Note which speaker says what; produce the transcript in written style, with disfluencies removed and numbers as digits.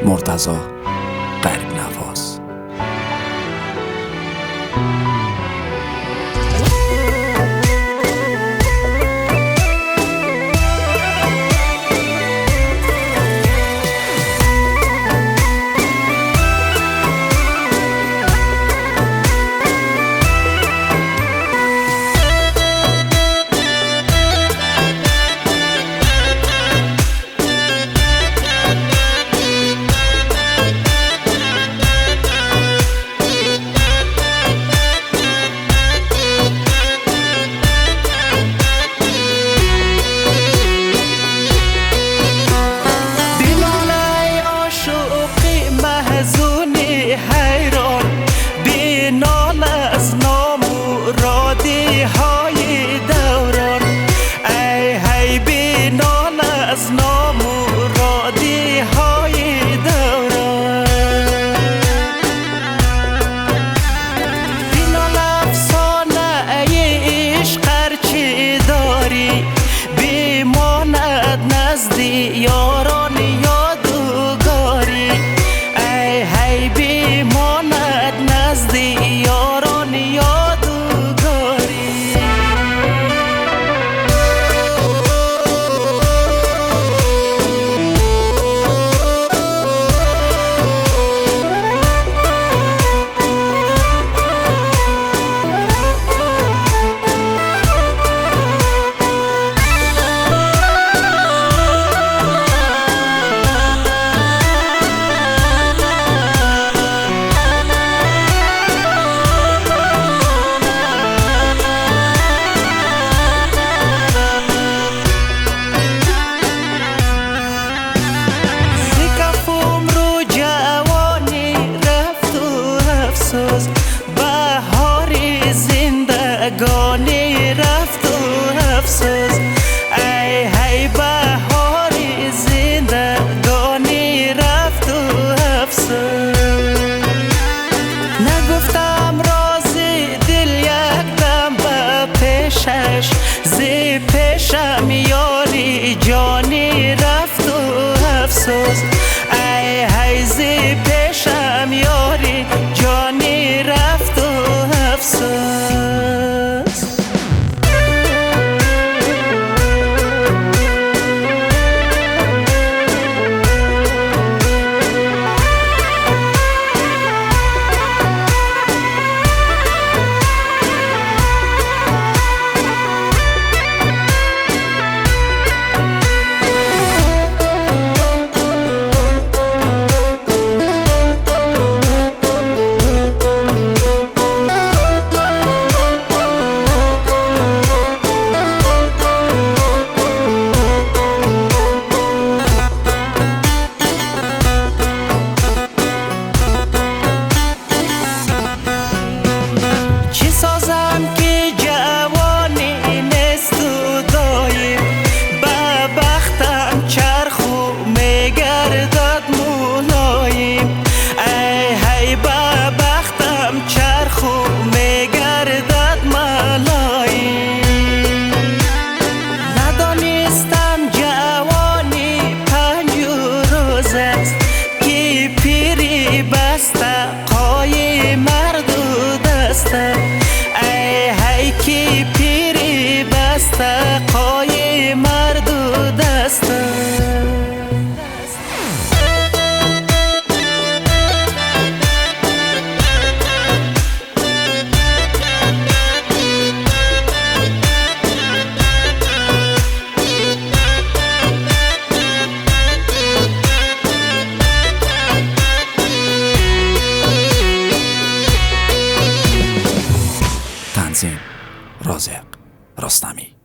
Speaker 1: مرتضی غریب نواز.
Speaker 2: یاران یادگاری ای هی بیماند نزدی یاران یادگاری. بهاری زندگانی رفت و افسوس ای هی بهاری زندگانی رفت و افسوس. نگفتم رازی دل یک دم به پیشش زی پیشم یاری جانی رفت و افسوس ای هی زی پیشم یاری جانی رفت و افسوس. قای مرد و دسته ای هی کی پیری بسته قای مرد و دسته.
Speaker 1: تنظیم رازق رستمی.